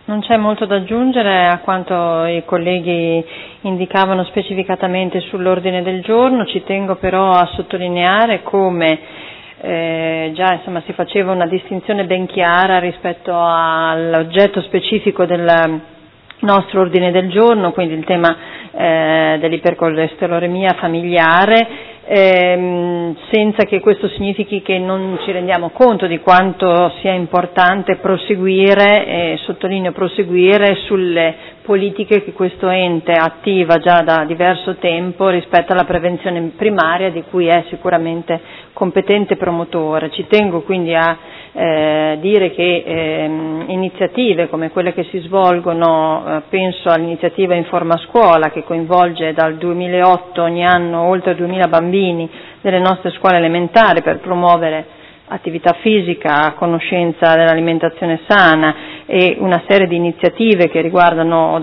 Non c'è molto da aggiungere a quanto i colleghi indicavano specificatamente sull'ordine del giorno. Ci tengo però a sottolineare come già insomma, si faceva una distinzione ben chiara rispetto all'oggetto specifico del nostro ordine del giorno, quindi il tema dell'ipercolesterolemia familiare, senza che questo significhi che non ci rendiamo conto di quanto sia importante proseguire, sottolineo proseguire, sulle politiche che questo ente attiva già da diverso tempo rispetto alla prevenzione primaria, di cui è sicuramente competente promotore. Ci tengo quindi a dire che iniziative come quelle che si svolgono, penso all'iniziativa Informa Scuola, che coinvolge dal 2008 ogni anno oltre 2000 bambini delle nostre scuole elementari per promuovere attività fisica, conoscenza dell'alimentazione sana e una serie di iniziative che riguardano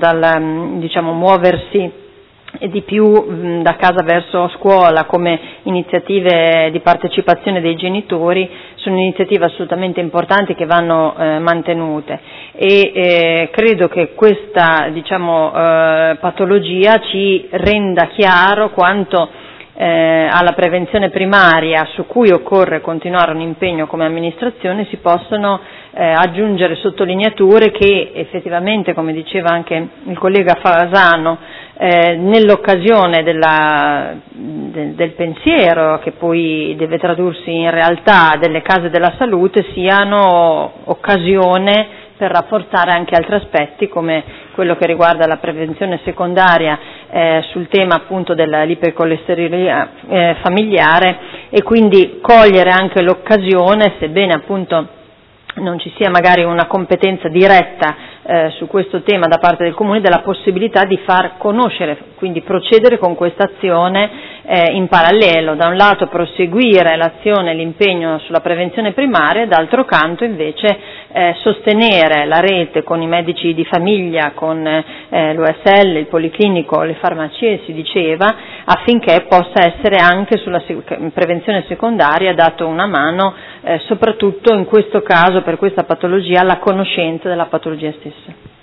muoversi e di più da casa verso scuola, come iniziative di partecipazione dei genitori, sono iniziative assolutamente importanti che vanno mantenute e credo che questa patologia ci renda chiaro quanto alla prevenzione primaria, su cui occorre continuare un impegno come amministrazione, si possono aggiungere sottolineature che effettivamente, come diceva anche il collega Fasano, nell'occasione del pensiero che poi deve tradursi in realtà delle case della salute, siano occasione per rafforzare anche altri aspetti come quello che riguarda la prevenzione secondaria sul tema appunto dell'ipercolesterolemia familiare, e quindi cogliere anche l'occasione, sebbene appunto non ci sia magari una competenza diretta su questo tema da parte del Comune, della possibilità di far conoscere, quindi procedere con questa azione in parallelo, da un lato proseguire l'azione e l'impegno sulla prevenzione primaria, d'altro canto invece sostenere la rete con i medici di famiglia, con l'USL, il policlinico, le farmacie, si diceva, affinché possa essere anche sulla prevenzione secondaria dato una mano, soprattutto in questo caso, per questa patologia, alla conoscenza della patologia stessa.